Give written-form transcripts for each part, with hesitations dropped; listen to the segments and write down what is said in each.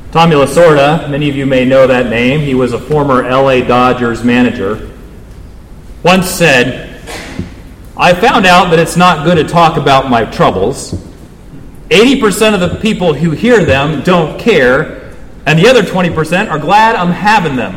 Tommy Lasorda, many of you may know that name. He was a former LA Dodgers manager. Once said, "I found out that it's not good to talk about my troubles. 80% of the people who hear them don't care, and the other 20% are glad I'm having them."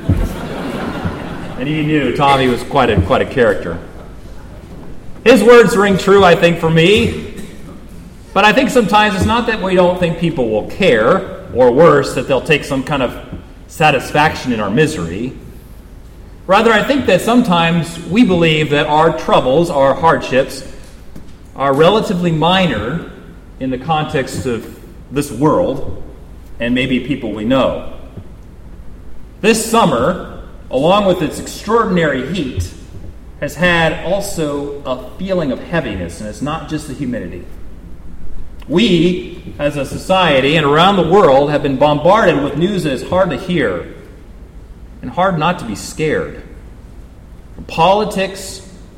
And he knew Tommy was quite a character. His words ring true, I think, for me. But I think sometimes it's not that we don't think people will care, or worse, that they'll take some kind of satisfaction in our misery. Rather, I think that sometimes we believe that our troubles, our hardships, are relatively minor in the context of this world and maybe people we know. This summer, along with its extraordinary heat, has had also a feeling of heaviness, and it's not just the humidity. We, as a society and around the world, have been bombarded with news that is hard to hear and hard not to be scared. From politics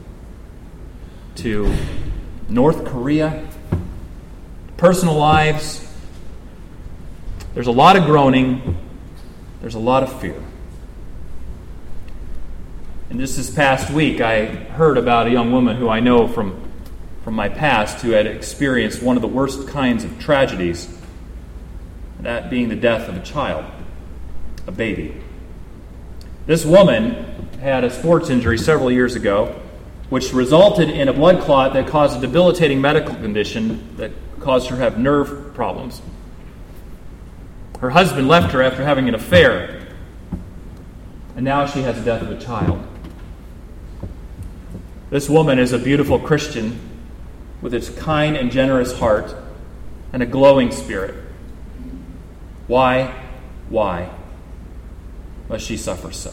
to North Korea, personal lives, there's a lot of groaning, there's a lot of fear. And just this past week, I heard about a young woman who I know from my past who had experienced one of the worst kinds of tragedies, that being the death of a child, a baby. This woman had a sports injury several years ago, which resulted in a blood clot that caused a debilitating medical condition that caused her to have nerve problems. Her husband left her after having an affair, and now she has the death of a child. This woman is a beautiful Christian with its kind and generous heart and a glowing spirit. Why must she suffer so?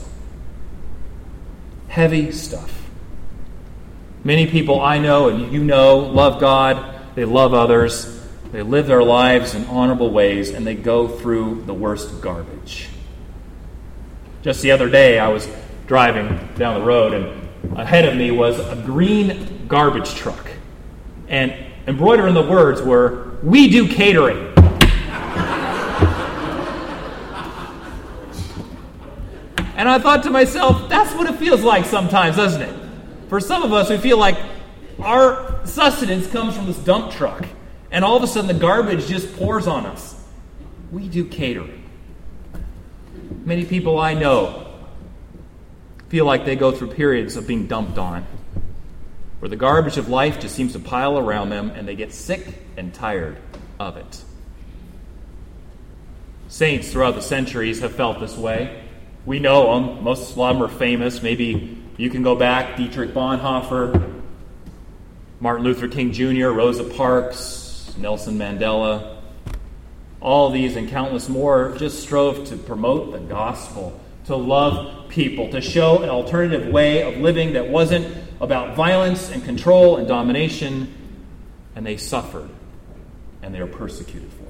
Heavy stuff. Many people I know and you know love God, they love others, they live their lives in honorable ways, and they go through the worst garbage. Just the other day I was driving down the road, and ahead of me was a green garbage truck. And embroidered in the words were, "We do catering." And I thought to myself, that's what it feels like sometimes, doesn't it? For some of us, we feel like our sustenance comes from this dump truck, and all of a sudden the garbage just pours on us. We do catering. Many people I know feel like they go through periods of being dumped on, where the garbage of life just seems to pile around them, and they get sick and tired of it. Saints throughout the centuries have felt this way. We know them. A lot of them are famous. Maybe you can go back. Dietrich Bonhoeffer, Martin Luther King Jr., Rosa Parks, Nelson Mandela. All these and countless more just strove to promote the gospel, to love people, to show an alternative way of living that wasn't about violence and control and domination, and they suffered, and they were persecuted for it.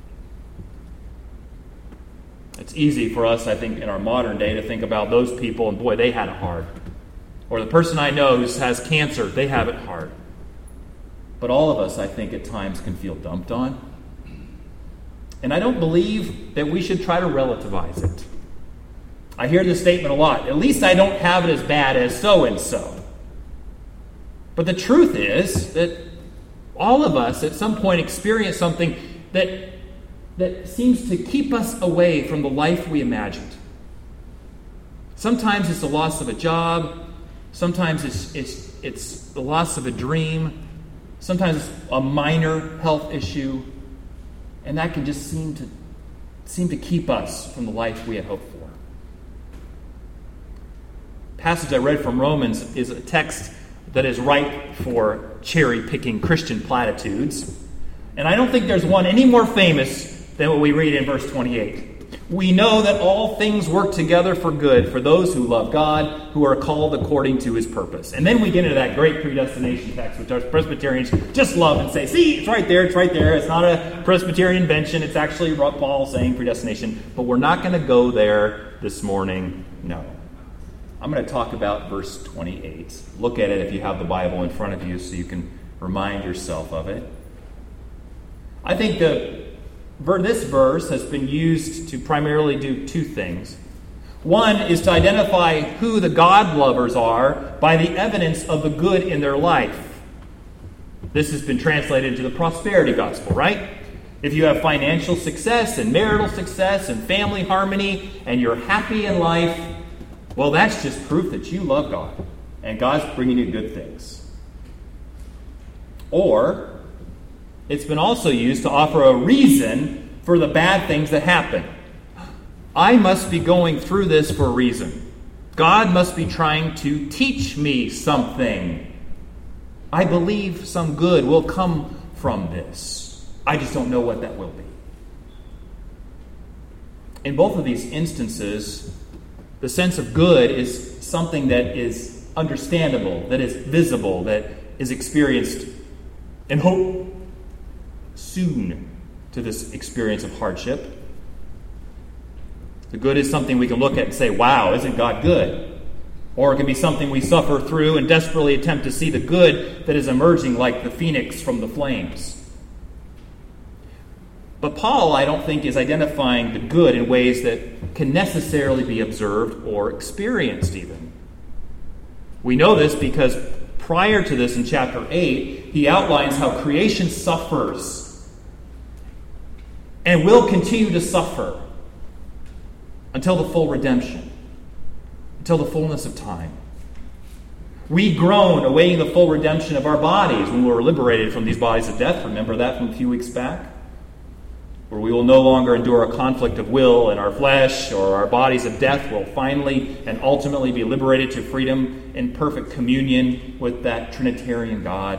It's easy for us, I think, in our modern day to think about those people, and boy, they had it hard. Or the person I know who has cancer, they have it hard. But all of us, I think, at times can feel dumped on. And I don't believe that we should try to relativize it. I hear this statement a lot. At least I don't have it as bad as so-and-so. But the truth is that all of us at some point experience something that seems to keep us away from the life we imagined. Sometimes it's the loss of a job. Sometimes it's the loss of a dream. Sometimes it's a minor health issue. And that can just seem to keep us from the life we had hoped for. The passage I read from Romans is a text that is ripe for cherry-picking Christian platitudes. And I don't think there's one any more famous than what we read in verse 28. We know that all things work together for good for those who love God, who are called according to his purpose. And then we get into that great predestination text, which our Presbyterians just love and say, see, it's right there, it's right there. It's not a Presbyterian invention. It's actually Paul saying predestination. But we're not going to go there this morning. No. I'm going to talk about verse 28. Look at it if you have the Bible in front of you so you can remind yourself of it. I think the this verse has been used to primarily do two things. One is to identify who the God lovers are by the evidence of the good in their life. This has been translated into the prosperity gospel, right? If you have financial success and marital success and family harmony and you're happy in life, well, that's just proof that you love God and God's bringing you good things. Or it's been also used to offer a reason for the bad things that happen. I must be going through this for a reason. God must be trying to teach me something. I believe some good will come from this. I just don't know what that will be. In both of these instances, the sense of good is something that is understandable, that is visible, that is experienced, and hope soon to this experience of hardship. The good is something we can look at and say, wow, isn't God good? Or it can be something we suffer through and desperately attempt to see the good that is emerging like the phoenix from the flames. But Paul, I don't think, is identifying the good in ways that can necessarily be observed or experienced even. We know this because prior to this in chapter 8, he outlines how creation suffers and will continue to suffer until the full redemption, until the fullness of time. We groan awaiting the full redemption of our bodies when we're liberated from these bodies of death. Remember that from a few weeks back? Where we will no longer endure a conflict of will in our flesh, or our bodies of death will finally and ultimately be liberated to freedom in perfect communion with that Trinitarian God.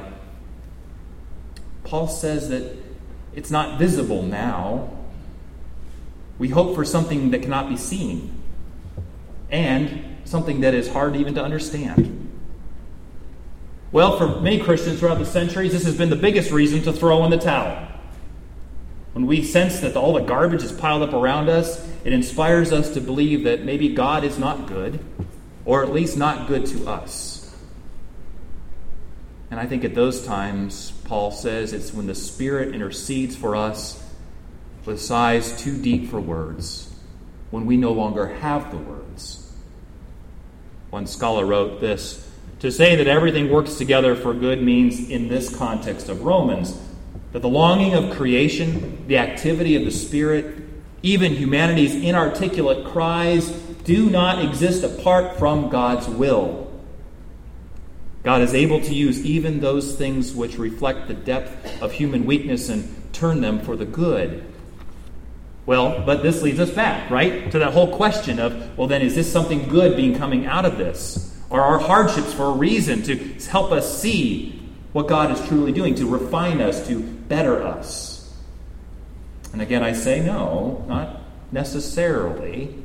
Paul says that it's not visible now. We hope for something that cannot be seen, and something that is hard even to understand. Well, for many Christians throughout the centuries, this has been the biggest reason to throw in the towel. When we sense that all the garbage is piled up around us, it inspires us to believe that maybe God is not good, or at least not good to us. And I think at those times, Paul says, it's when the Spirit intercedes for us with sighs too deep for words, when we no longer have the words. One scholar wrote this: to say that everything works together for good means, in this context of Romans, that the longing of creation, the activity of the Spirit, even humanity's inarticulate cries, do not exist apart from God's will. God is able to use even those things which reflect the depth of human weakness and turn them for the good. Well, but this leads us back, right, to that whole question of, well, then is this something good being coming out of this? Or are hardships for a reason to help us see what God is truly doing, to refine us, to better us? And again, I say no, not necessarily.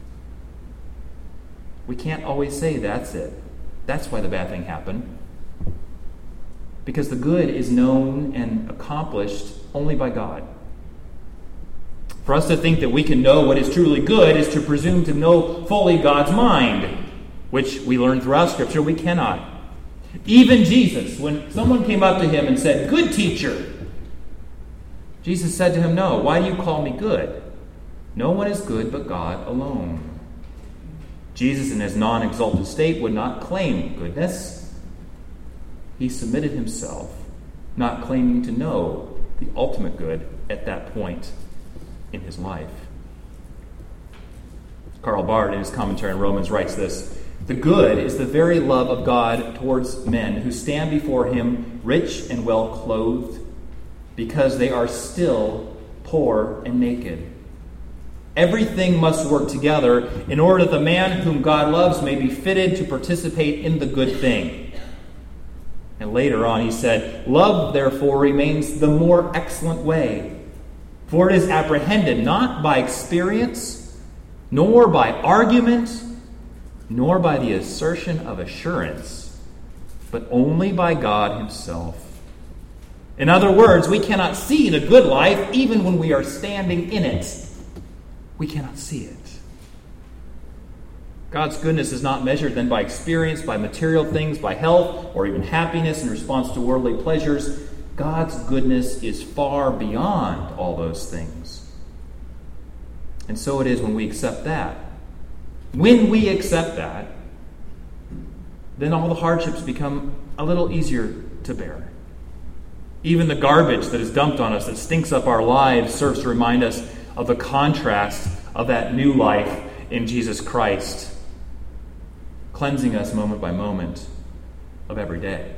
We can't always say that's it. That's why the bad thing happened. Because the good is known and accomplished only by God. For us to think that we can know what is truly good is to presume to know fully God's mind, which we learn throughout Scripture we cannot. Even Jesus, when someone came up to him and said, "Good teacher," Jesus said to him, "No, why do you call me good? No one is good but God alone." Jesus, in his non-exalted state, would not claim goodness. He submitted himself, not claiming to know the ultimate good at that point in his life. Karl Barth, in his commentary on Romans, writes this: "The good is the very love of God towards men who stand before him rich and well clothed, because they are still poor and naked. Everything must work together in order that the man whom God loves may be fitted to participate in the good thing." And later on he said, "Love, therefore, remains the more excellent way, for it is apprehended not by experience, nor by argument, nor by the assertion of assurance, but only by God himself." In other words, we cannot see the good life even when we are standing in it. We cannot see it. God's goodness is not measured then by experience, by material things, by health, or even happiness in response to worldly pleasures. God's goodness is far beyond all those things. And so it is when we accept that. When we accept that, then all the hardships become a little easier to bear. Even the garbage that is dumped on us, that stinks up our lives, serves to remind us of the contrast of that new life in Jesus Christ, cleansing us moment by moment of every day.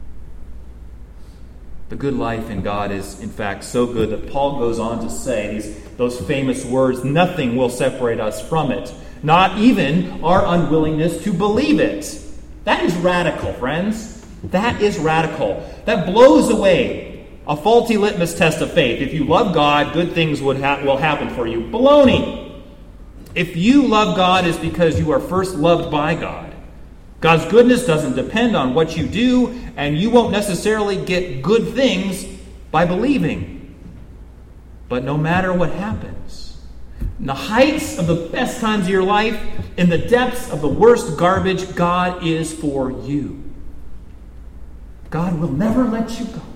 The good life in God is, in fact, so good that Paul goes on to say those famous words, nothing will separate us from it, not even our unwillingness to believe it. That is radical, friends. That is radical. That blows away a faulty litmus test of faith. If you love God, good things will happen for you. Baloney. If you love God, it's because you are first loved by God. God's goodness doesn't depend on what you do, and you won't necessarily get good things by believing. But no matter what happens, in the heights of the best times of your life, in the depths of the worst garbage, God is for you. God will never let you go.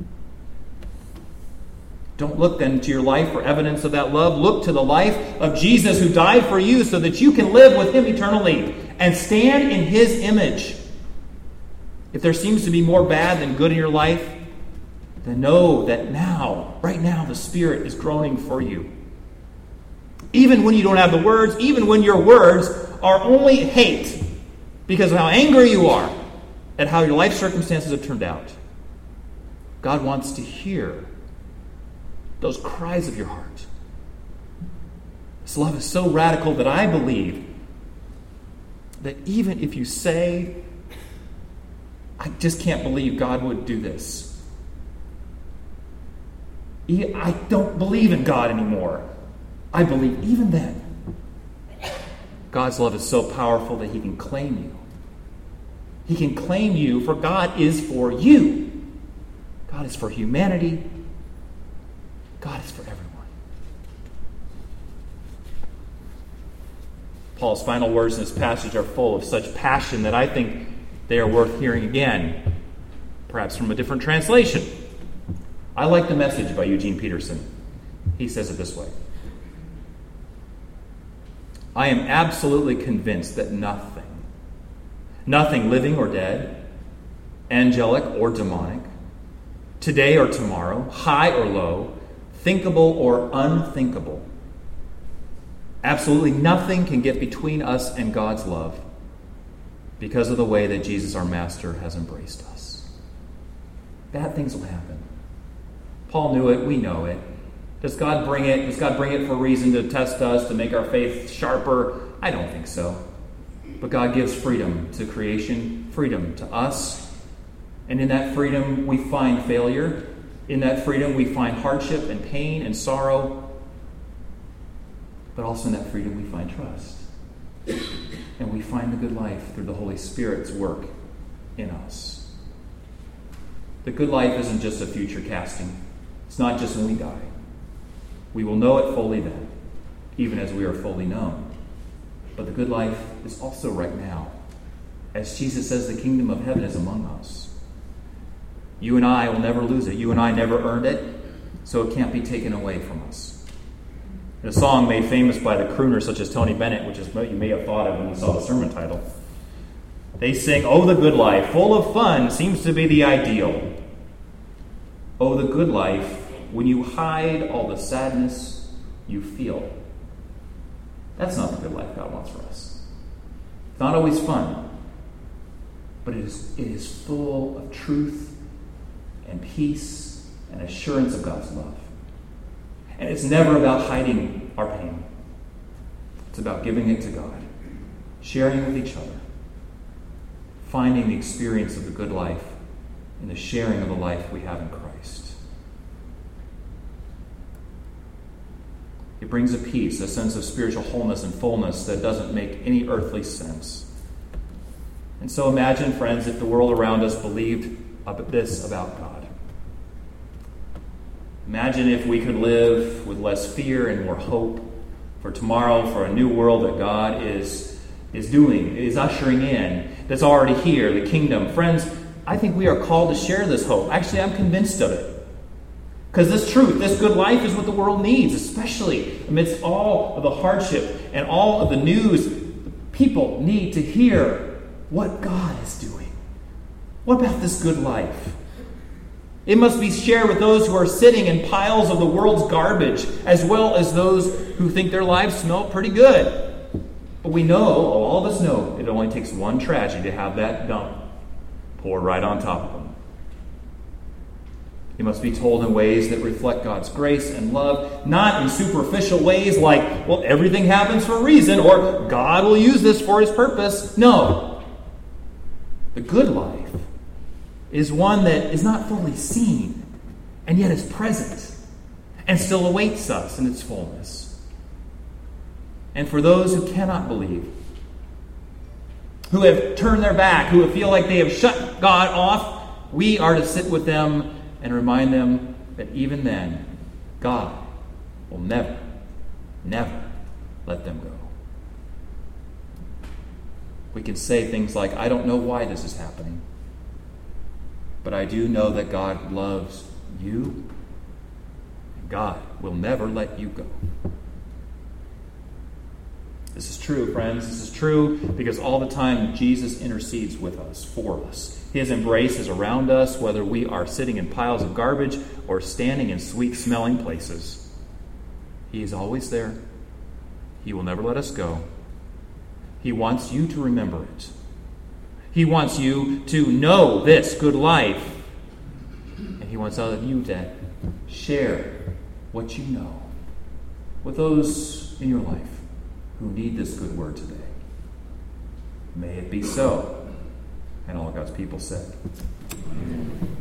Don't look then to your life for evidence of that love. Look to the life of Jesus who died for you so that you can live with him eternally and stand in his image. If there seems to be more bad than good in your life, then know that now, right now, the Spirit is groaning for you. Even when you don't have the words, even when your words are only hate because of how angry you are at how your life circumstances have turned out, God wants to hear those cries of your heart. This love is so radical that I believe that even if you say, I just can't believe God would do this. I don't believe in God anymore. I believe even then, God's love is so powerful that he can claim you. He can claim you, for God is for you. God is for humanity. God is for everyone. Paul's final words in this passage are full of such passion that I think they are worth hearing again, perhaps from a different translation. I like the Message by Eugene Peterson. He says it this way: I am absolutely convinced that nothing living or dead, angelic or demonic, today or tomorrow, high or low, thinkable or unthinkable, absolutely nothing can get between us and God's love because of the way that Jesus, our Master, has embraced us. Bad things will happen. Paul knew it. We know it. Does God bring it? Does God bring it for a reason to test us, to make our faith sharper? I don't think so. But God gives freedom to creation, freedom to us. And in that freedom, we find failure. In that freedom, we find hardship and pain and sorrow. But also in that freedom, we find trust. And we find the good life through the Holy Spirit's work in us. The good life isn't just a future casting. It's not just when we die. We will know it fully then, even as we are fully known. But the good life is also right now. As Jesus says, the kingdom of heaven is among us. You and I will never lose it. You and I never earned it, so it can't be taken away from us. In a song made famous by the crooners such as Tony Bennett, which is what you may have thought of when you saw the sermon title, they sing, "Oh, the good life, full of fun, seems to be the ideal. Oh, the good life, when you hide all the sadness you feel." That's not the good life God wants for us. It's not always fun, but it is full of truth and peace and assurance of God's love. And it's never about hiding our pain. It's about giving it to God, sharing with each other, finding the experience of the good life in the sharing of the life we have in Christ. It brings a peace, a sense of spiritual wholeness and fullness that doesn't make any earthly sense. And so imagine, friends, if the world around us believed this about God. Imagine if we could live with less fear and more hope for tomorrow, for a new world that God is ushering in, that's already here, the kingdom. Friends, I think we are called to share this hope. Actually, I'm convinced of it. Because this truth, this good life, is what the world needs, especially amidst all of the hardship and all of the news. People need to hear what God is doing. What about this good life? It must be shared with those who are sitting in piles of the world's garbage, as well as those who think their lives smell pretty good. But we know, all of us know, it only takes one tragedy to have that dump poured right on top of them. It must be told in ways that reflect God's grace and love, not in superficial ways like, well, everything happens for a reason, or God will use this for his purpose. No. The good life is one that is not fully seen, and yet is present, and still awaits us in its fullness. And for those who cannot believe, who have turned their back, who feel like they have shut God off, we are to sit with them and remind them that even then, God will never, never let them go. We can say things like, I don't know why this is happening, but I do know that God loves you, and God will never let you go. This is true, friends. This is true because all the time Jesus intercedes with us, for us. His embrace is around us, whether we are sitting in piles of garbage or standing in sweet-smelling places. He is always there. He will never let us go. He wants you to remember it. He wants you to know this good life. And he wants all of you to share what you know with those in your life who need this good word today. May it be so. And all God's people said, Amen.